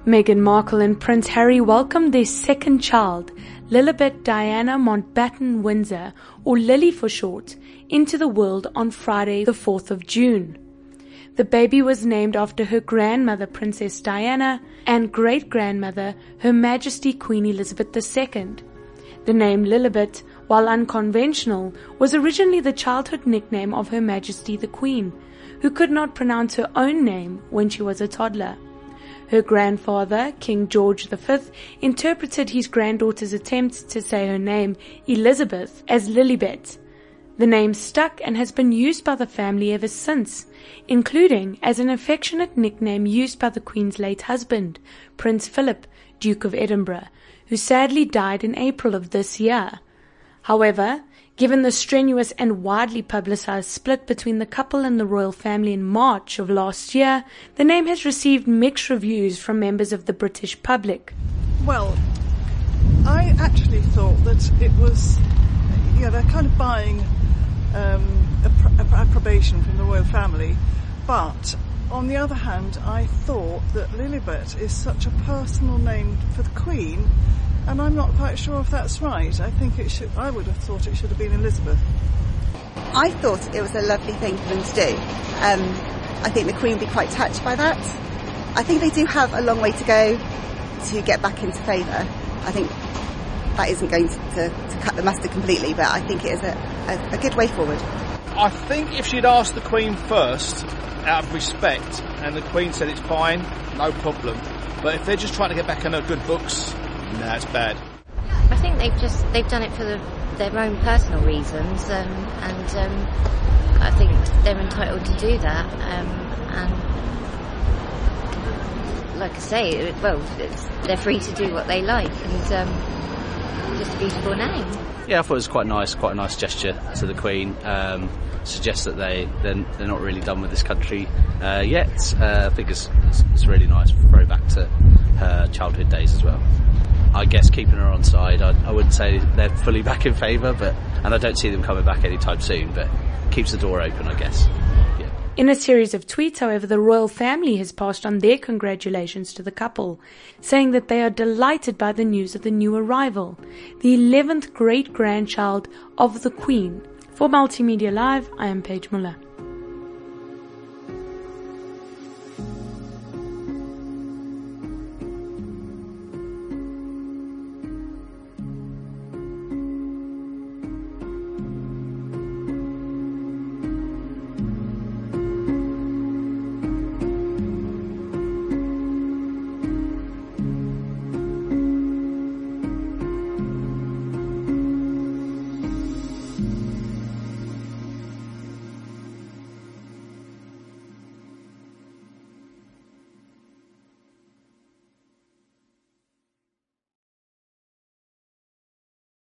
Meghan Markle and Prince Harry welcomed their second child, Lilibet Diana Mountbatten Windsor, or Lily for short, into the world on Friday the 4th of June. The baby was named after her grandmother, Princess Diana, and great-grandmother, Her Majesty Queen Elizabeth II. The name Lilibet, while unconventional, was originally the childhood nickname of Her Majesty the Queen, who could not pronounce her own name when she was a toddler. Her grandfather, King George V, interpreted his granddaughter's attempt to say her name, Elizabeth, as Lilibet. The name stuck and has been used by the family ever since, including as an affectionate nickname used by the Queen's late husband, Prince Philip, Duke of Edinburgh, who sadly died in April of this year. However, given the strenuous and widely publicized split between the couple and the royal family in March of last year, the name has received mixed reviews from members of the British public. Well, I actually thought that it was, they're kind of buying approbation from the royal family, but on the other hand, I thought that Lilibet is such a personal name for the Queen, and I'm not quite sure if that's right. I would have thought it should have been Elizabeth. I thought it was a lovely thing for them to do. I think the Queen would be quite touched by that. I think they do have a long way to go to get back into favour. I think that isn't going to cut the mustard completely, but I think it is a good way forward. I think if she'd asked the Queen first, out of respect, and the Queen said it's fine, no problem. But if they're just trying to get back on her good books, nah, it's bad. I think they've done it for their own personal reasons, and I think they're entitled to do that. And like I say, they're free to do what they like, and just a beautiful name. Yeah, I thought it was quite a nice gesture to the Queen. Suggests that they're not really done with this country yet. I think it's really nice, throwback to her childhood days as well. I guess keeping her on side, I wouldn't say they're fully back in favour, and I don't see them coming back anytime soon, but keeps the door open, I guess. Yeah. In a series of tweets, however, the royal family has passed on their congratulations to the couple, saying that they are delighted by the news of the new arrival, the 11th great-grandchild of the Queen. For Multimedia Live, I am Paige Muller.